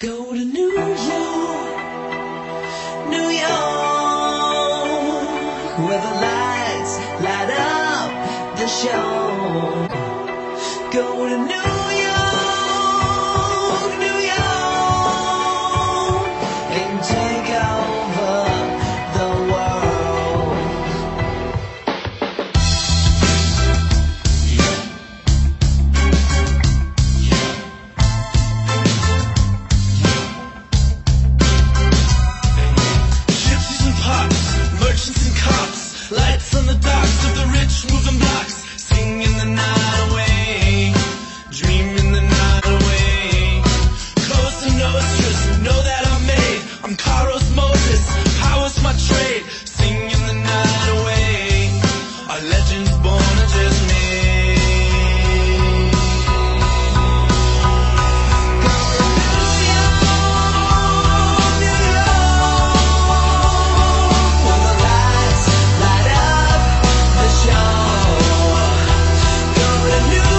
Go to New York, New York, where the lights light up the show. Go to New York, New York, and take over the world. Gypsies and pops, merchants and cops, lights on the docks of the rich moving blocks, singing the night away, dreaming the night away. Coast to Nostras, know that I'm made. I'm Carlos Moses, power's my trade, singing the night away. Our legends born are just made. Go to New York, New York, where the lights light up the show. Go to New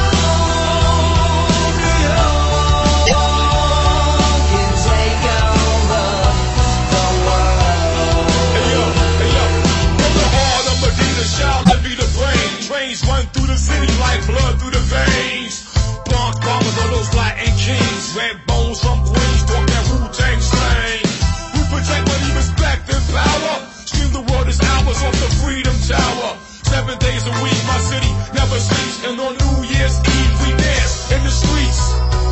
York, New York, and take over the world. Hey yo, from the heart of Medina, shout to be the brain. Trains run through the city like blood through the veins. Bronx bombers are those Latin kings. Red bones from Queens, talk that Wu-Tang slang. We protect money, respect, and power. Scream the word is ours off the Freedom Tower. 7 days a week, my city never sleeps. And on New Year's Eve, we dance in the streets.